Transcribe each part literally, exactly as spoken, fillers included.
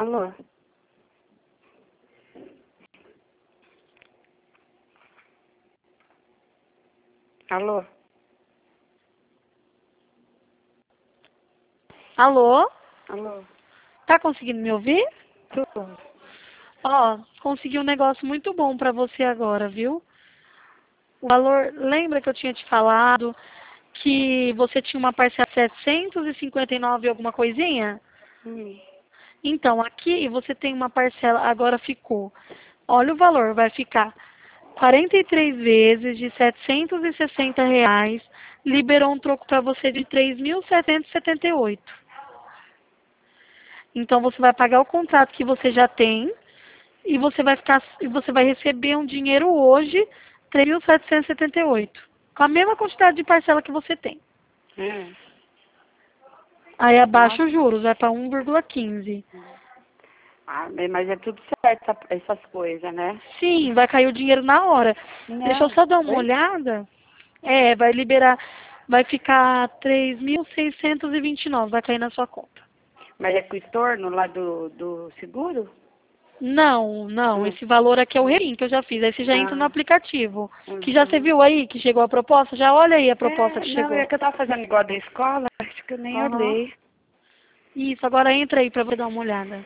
Alô? Alô? Alô? Alô? Tá conseguindo me ouvir? Tudo? Ó, consegui um negócio muito bom pra você agora, viu? O valor, lembra que eu tinha te falado que você tinha uma parcela de setecentos e cinquenta e nove e alguma coisinha? Hum. Então, aqui você tem uma parcela, agora ficou. Olha o valor, vai ficar quarenta e três vezes de setecentos e sessenta reais, liberou um troco para você de três mil setecentos e setenta e oito. Então você vai pagar o contrato que você já tem e você vai ficar e você vai receber um dinheiro hoje, três mil setecentos e setenta e oito, com a mesma quantidade de parcela que você tem. É. Aí abaixa Nossa. os juros, vai para um vírgula quinze. Ah, bem, mas é tudo certo essa- essas coisas, né? Sim, vai cair o dinheiro na hora. Deixa eu Não. só dar uma Oi? olhada. É, vai liberar, vai ficar três mil seiscentos e vinte e nove, vai cair na sua conta. Mas é com o estorno lá do, do seguro? Não, não, Hum. esse valor aqui é o rein que eu já fiz. Aí você já entra no Ah. aplicativo. Que já você Uhum. viu aí que chegou a proposta? Já olha aí a proposta É, que não, é chegou. que eu tava fazendo igual da escola, acho que eu nem Aham. olhei. Isso, agora entra aí pra você dar uma olhada.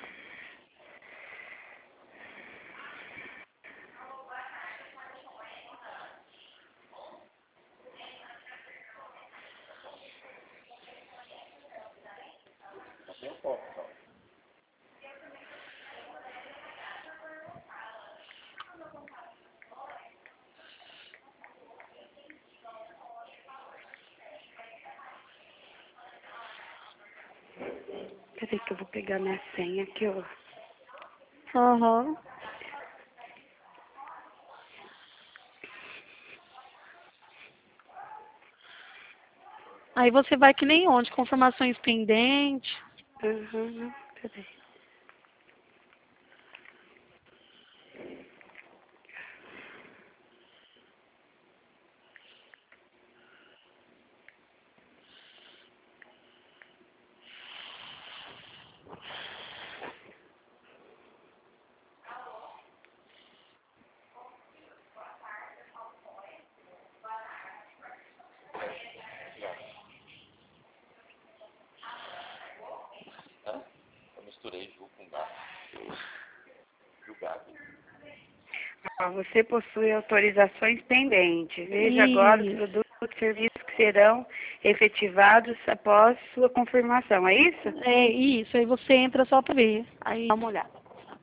Peraí que eu vou pegar minha senha aqui, ó. Aham. Aí você vai que nem onde, confirmações pendentes. Uhum. Peraí. Ah, você possui autorizações pendentes. Veja agora os Isso. produtos e serviços que serão efetivados após sua confirmação. É isso? É isso, aí você entra só pra ver. Aí dá uma olhada.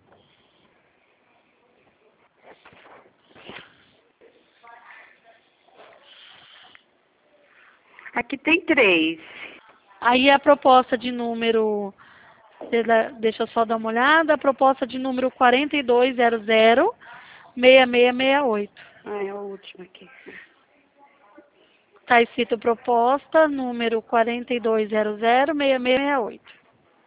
Aqui tem três. Aí a proposta de número, deixa eu só dar uma olhada, a proposta de número quatro dois zero zero, seis seis seis oito. Ah, é o último aqui. Está escrito proposta número quatro dois zero zero, seis seis seis oito.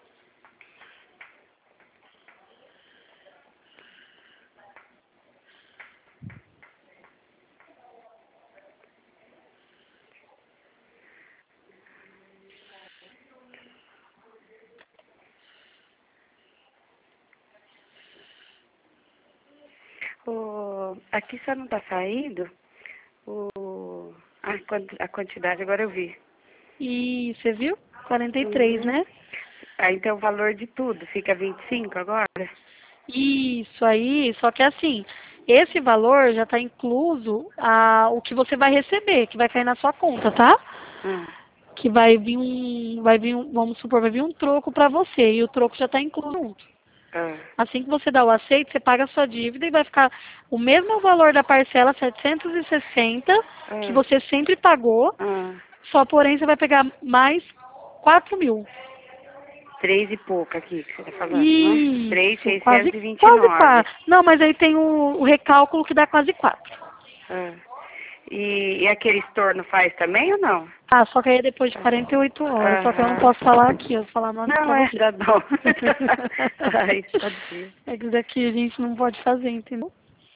O, aqui só não está saindo o, a, quanti- a quantidade, agora eu vi. E você viu? quarenta e três, Uhum. né? Aí então o valor de tudo fica vinte e cinco agora? Isso aí, só que assim, esse valor já está incluso a, o que você vai receber, que vai cair na sua conta, tá? Ah, Que vai vir um, vai vir um, vamos supor, vai vir um troco para você e o troco já está incluso junto. ah, Assim que você dá o aceite, você paga a sua dívida e vai ficar o mesmo valor da parcela setecentos e sessenta que ah, você sempre pagou, ah. só porém você vai pegar mais quatro mil. Três e pouco aqui que você está falando, né? Três, Isso, quase, seiscentos e vinte e quase nove. quatro. Não, mas aí tem o, o recálculo que dá quase quatro. Ah. E, e aquele estorno faz também ou não? Ah, só que aí é depois de quarenta e oito horas. Só que eu não Aham. posso falar aqui, eu vou falar no Não, pra é, você. dá dó. Ai, tadinho. É que daqui a gente não pode fazer, entendeu?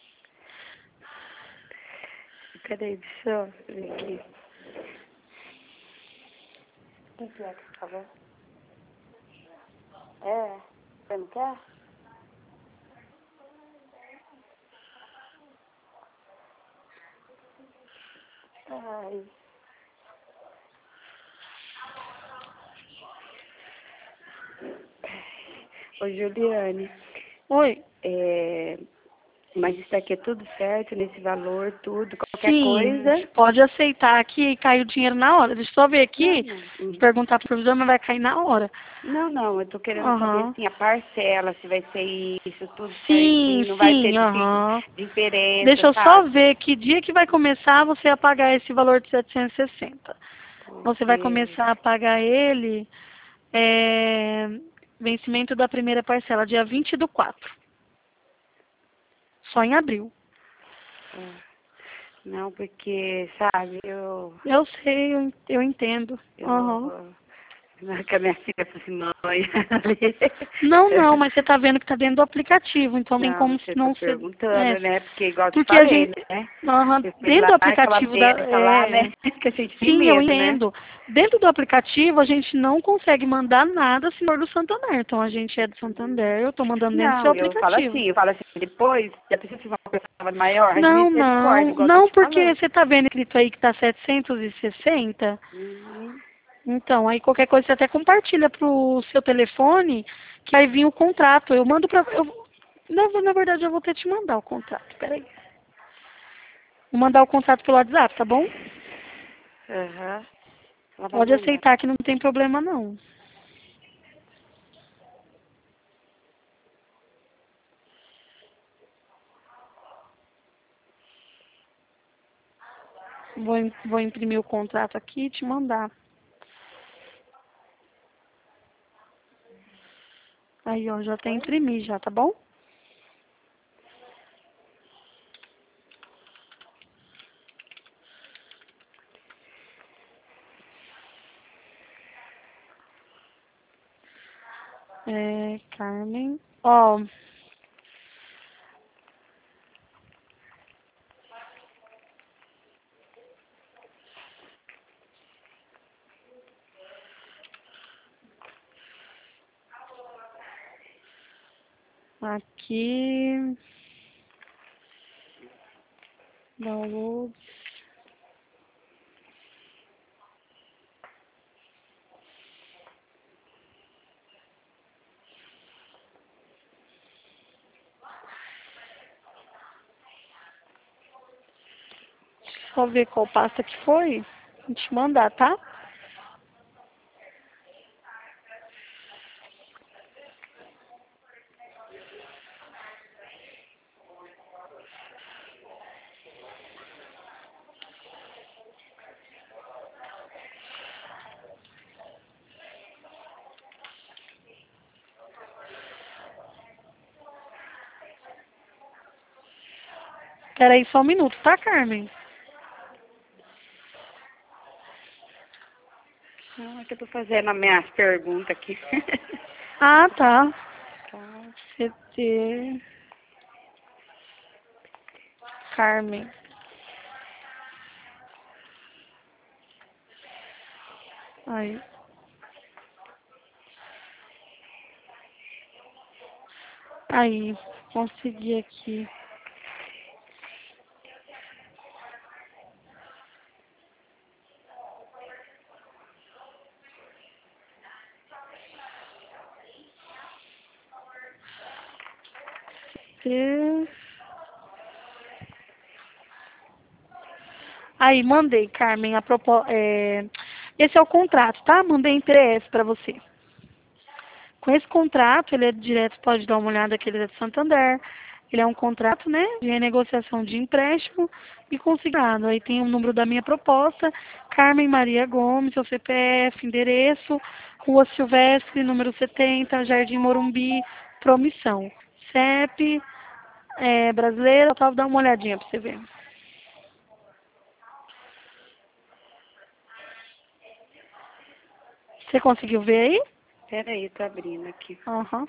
Peraí, deixa eu ver aqui. Quem que é que falou? É, Você não quer? Ai. Ô, Juliane, Oi. é, mas isso aqui é tudo certo, nesse valor, tudo, qualquer Sim, coisa? pode aceitar aqui e cai o dinheiro na hora. Deixa eu só ver Não, aqui, não. Hum. perguntar pro provedor, mas vai cair na hora. Não, não, eu tô querendo saber, Aham. assim, a parcela, se vai ser isso, tudo Sim, certinho, não vai ter sim, dif- aham. diferença, Deixa eu só sabe? ver que dia que vai começar você a pagar esse valor de setecentos e sessenta. Você vai Porque, começar a pagar ele, é, vencimento da primeira parcela, dia vinte do quatro. Só em abril. ah, não, porque, sabe, eu, Eu sei, eu, eu entendo. Aham. eu, que a minha filha falou assim, mãe, Não, não, mas você tá vendo que tá dentro do aplicativo, então nem não, como você tá não ser. É, perguntando, né? Porque, igual eu te porque a falei, gente. né? Aham, Eu fui dentro lá, do aquela aplicativo da. benção lá, É, né? Que a gente tem sim, eu medo, né? entendo. Dentro do aplicativo a gente não consegue mandar nada se for do Santander. Então a gente é do Santander, eu tô mandando dentro do seu Não, eu falo aplicativo. assim, eu falo assim, depois, já precisa ser uma coisa maior, de Não, misericórdia, não, igual eu tô não, te porque falando. você tá vendo escrito aí que tá setecentos e sessenta. Uhum. Então, aí qualquer coisa você até compartilha pro seu telefone, que vai vir o contrato. Eu mando pra. Eu, na, na verdade, eu vou ter que te mandar o contrato. Peraí. Vou mandar o contrato pelo WhatsApp, tá bom? Aham. Ela vai Pode mandar. aceitar que não tem problema não. Vou, im- vou imprimir o contrato aqui e te mandar. Aí, ó, já até Foi? imprimi já, tá bom? É, Carmen. Ó, aqui. Download. Só ver qual pasta que foi. Vou te mandar, tá? Espera aí só um minuto, tá, Carmen? Não, é que eu tô fazendo as minhas perguntas aqui. Ah, tá. Tá. C T. Carmen. Aí. Aí, consegui aqui. T. Aí, mandei, Carmen, a propo... é... esse é o contrato, tá? Mandei em P D F para você. Com esse contrato, ele é direto, pode dar uma olhada que ele é de Santander. Ele é um contrato, né, de renegociação de empréstimo e consignado. Aí tem o número da minha proposta, Carmen Maria Gomes, seu C P F, endereço, Rua Silvestre, número setenta, Jardim Morumbi, Promissão. C E P, é, brasileira, tal, dá uma olhadinha para você ver. Você conseguiu ver aí? Pera aí, tô abrindo aqui. Aham.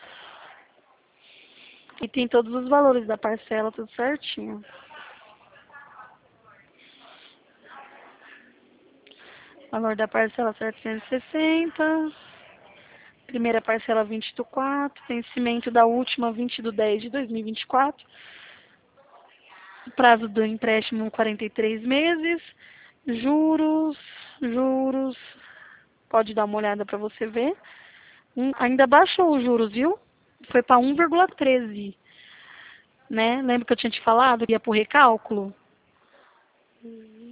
E tem todos os valores da parcela, tudo certinho. Valor da parcela setecentos e sessenta. Primeira parcela vinte do quatro. Vencimento da última vinte do dez de dois mil e vinte e quatro. Prazo do empréstimo quarenta e três meses. Juros, juros. Pode dar uma olhada para você ver. Um, ainda baixou os juros, viu? Foi para um vírgula treze. Né? Lembra que eu tinha te falado que ia por recálculo? Uhum.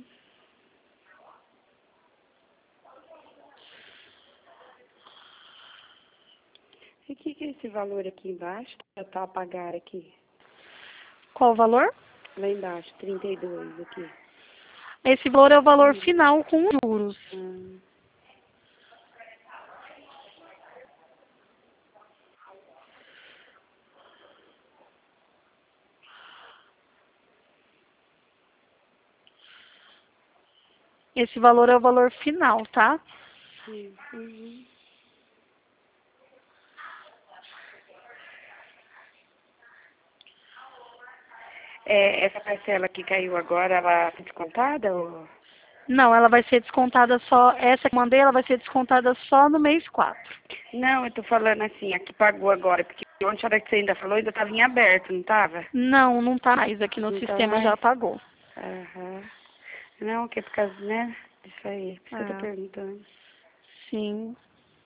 E o que, que é esse valor aqui embaixo? Total a pagar aqui. Qual o valor? Lá embaixo, trinta e dois aqui. Esse valor é o valor final com os juros. Hum. Esse valor é o valor final, tá? Sim. Uhum. É, essa parcela que caiu agora, ela foi descontada? Ou... Não, ela vai ser descontada só, essa que eu mandei, ela vai ser descontada só no mês quatro. Não, eu tô falando assim, a que pagou agora, porque ontem a hora que você ainda falou, ainda estava em aberto, não estava? Não, não tá mais aqui no Não tá sistema, já mais? apagou. Aham. Não, que é por causa, né, disso aí, por isso que eu tô Ah, perguntando. sim.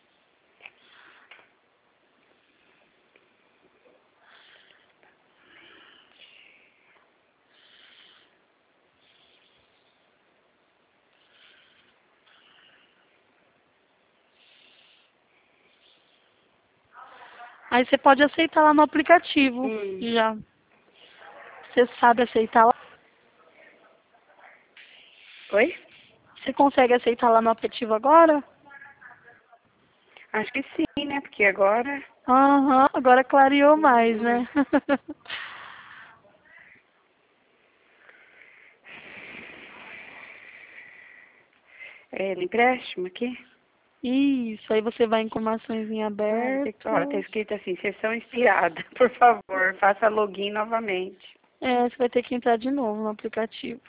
Aí você pode aceitar lá no aplicativo, Hum. já. Você sabe aceitar lá? Oi? Você consegue aceitar lá no aplicativo agora? Acho que sim, né, porque agora... Aham, agora clareou mais, Uhum. né? É, no empréstimo aqui? Isso, aí você vai em informações em Ah, tem, olha, tá aberto. escrito assim, sessão expirada, por favor, faça login novamente. É, você vai ter que entrar de novo no aplicativo.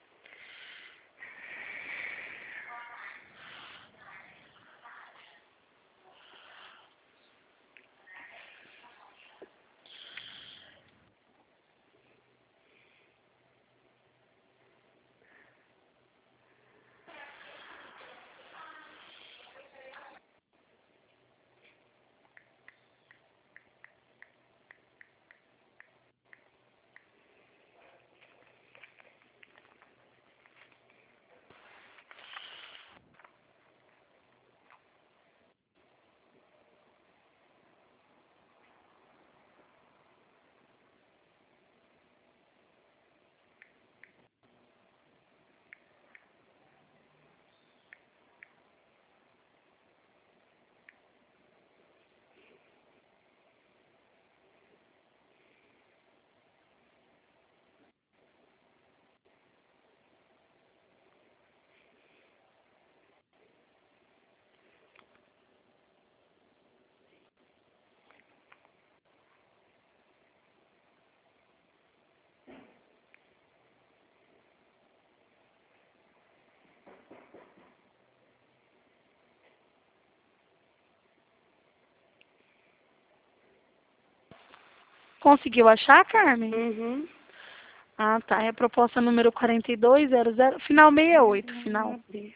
Conseguiu achar, Carmen? Uhum. Ah, tá. É a proposta número quarenta e dois zero zero, final sessenta e oito, Vamos final. abrir.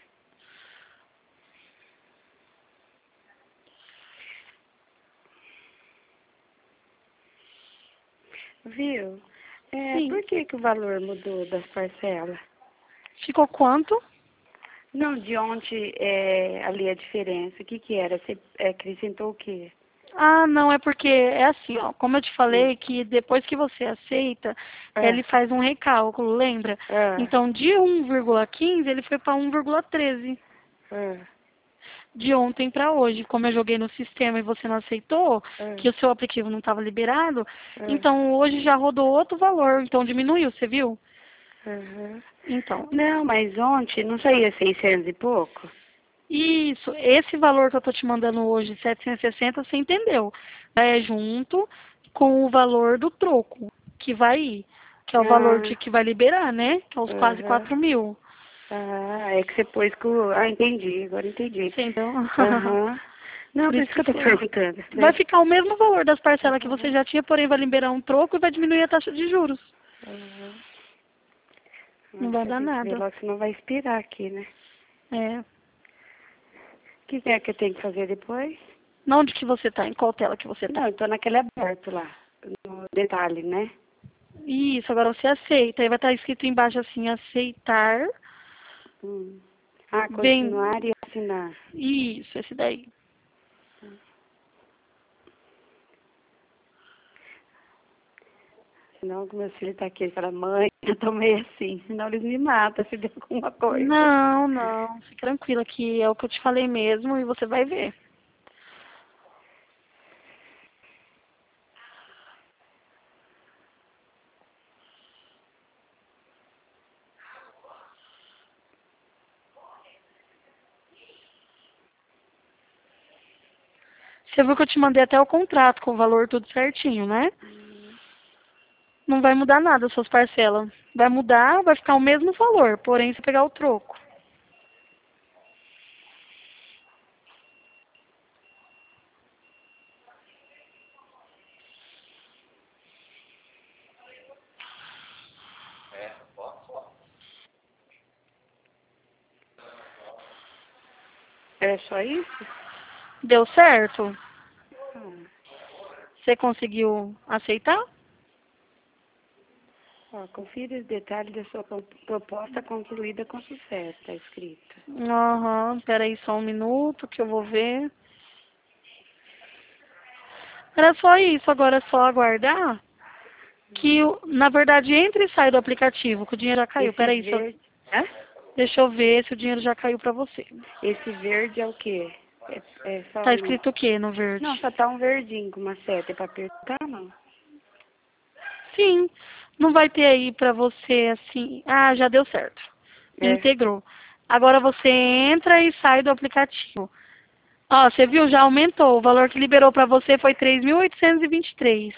Viu? É, Sim. por que que o valor mudou das parcelas? Ficou quanto? Não, de ontem é, ali a diferença. O que que era? Você é, acrescentou o quê? Ah, não, é porque é assim, ó, como eu te Hum. falei, que depois que você aceita, Ah, ele faz um recálculo, lembra? ah, Então, de um vírgula quinze, ele foi para um vírgula treze. ah, De ontem para hoje, como eu joguei no sistema e você não aceitou, ah, que o seu aplicativo não estava liberado, ah, então hoje já rodou outro valor, então diminuiu, você viu? aham. Então, Não, mas ontem não saía seiscentos e pouco? isso, esse valor que eu tô te mandando hoje, setecentos e sessenta, você entendeu? É junto com o valor do troco, que vai ir, que é o valor Ah, de que vai liberar, né? Que é os quase aham, quatro mil. Ah, é que você pôs com... Ah, entendi, agora entendi. Você entendeu? Aham. Não, Por por isso isso que eu tô que perguntando. Né? vai ficar o mesmo valor das parcelas que você já tinha, porém vai liberar um troco e vai diminuir a taxa de juros. Uhum. Não vai Nossa, a dar gente vê nada. logo que não vai expirar aqui, né? É. O que que é que eu tenho que fazer depois? Na onde que você tá? Em qual tela que você tá? Não, eu tô naquele aberto lá, no detalhe, né? Isso, agora você aceita. Aí vai estar escrito embaixo assim, aceitar. Hum. Ah, Bem. continuar e assinar. Isso, esse daí. Senão o meu filho tá aqui, ele fala, mãe, eu tomei assim, senão eles me matam se der alguma coisa. Não, não. Fique tranquila que é o que eu te falei mesmo e você vai ver. Você viu que eu te mandei até o contrato com o valor tudo certinho, né? Não vai mudar nada as suas parcelas. Vai mudar, vai ficar o mesmo valor, porém se pegar o troco. É só isso? Deu certo? Ah, Você conseguiu aceitar? ó, confira os detalhes da sua pro- proposta concluída com sucesso, tá escrito. Aham, peraí só um minuto que eu vou ver. Era só isso, agora é só aguardar que, o- na verdade, entre e sai do aplicativo, que o dinheiro já caiu. Esse Peraí, se eu- verde... Hã? deixa eu ver se o dinheiro já caiu pra você. Esse verde é o quê? É, é só Tá um... escrito o que no verde? Não, só tá um verdinho com uma seta. É pra apertar, não? Sim, não vai ter aí pra você assim. Ah, já deu certo. É. Integrou. Agora você entra e sai do aplicativo. Ó, você viu? Já aumentou. O valor que liberou pra você foi três mil oitocentos e vinte e três.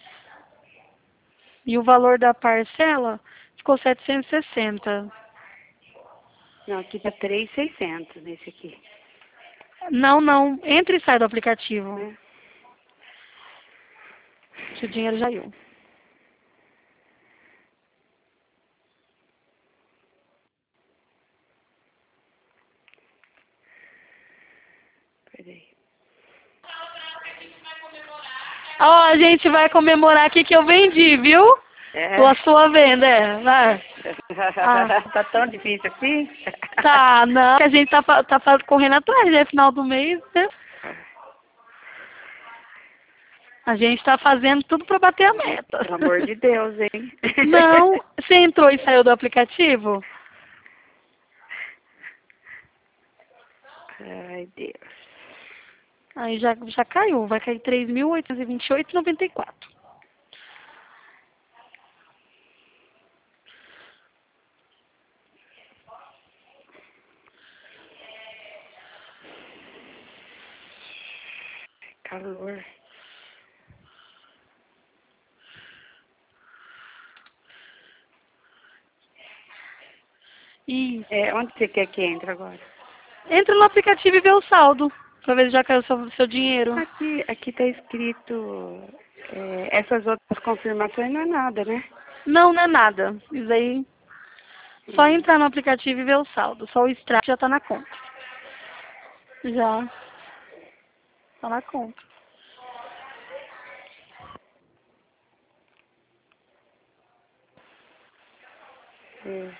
E o valor da parcela ficou setecentos e sessenta. Não, aqui tá três mil e seiscentos nesse aqui. Não, não. Entra e sai do aplicativo. Né? Que o dinheiro já caiu. Peraí. Ó, a gente vai comemorar aqui que eu vendi, viu? É. Tô a sua venda, é. Vai. Ah. Tá tão difícil assim? Tá, não. Que a gente tá, fa- tá fa- correndo atrás, né? Final do mês, né? A gente tá fazendo tudo pra bater a meta. Pelo amor de Deus, hein? Não. Você entrou e saiu do aplicativo? Ai, Deus. Aí já, já caiu. Vai cair três mil oitocentos e vinte e oito e noventa e quatro. Calor. Isso. É, onde você quer que entre agora? Entra no aplicativo e vê o saldo. Pra ver se já caiu o seu, seu dinheiro. Aqui, aqui tá escrito, é, essas outras confirmações não é nada, né? Não, não é nada. Isso aí. Só Hum. entrar no aplicativo e ver o saldo. Só o extrato já tá na conta. Já. Tá na conta. É.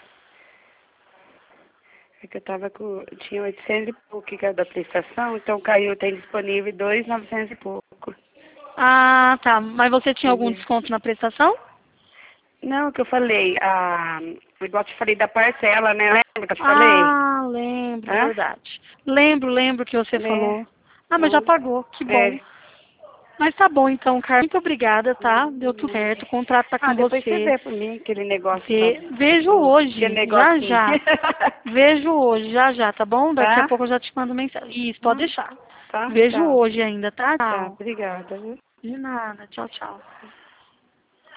É que eu tava com, tinha oitocentos e pouco que era da prestação, então caiu, tem disponível dois mil e novecentos e pouco. Ah, tá. Mas você tinha algum Entendeu? desconto na prestação? Não, o que eu falei, a, igual eu te falei da parcela, né? Lembra que eu te falei? Ah, lembro, Hã? verdade. Lembro, lembro que você Né? falou. Ah, mas já Então, pagou, que bom. é. Mas tá bom então, Carla. Muito obrigada, tá? Deu tudo certo, o contrato tá Ah, com depois você você. vê pra mim aquele negócio lá. Ve- vejo do- Aquele hoje, já negocinho. já. Vejo hoje, já já, tá bom? Daqui a Tá? pouco eu já te mando mensagem. Isso, pode deixar. Tá? Vejo Tchau. hoje ainda, tá? Tá, Tchau. obrigada, viu? De nada, tchau, tchau.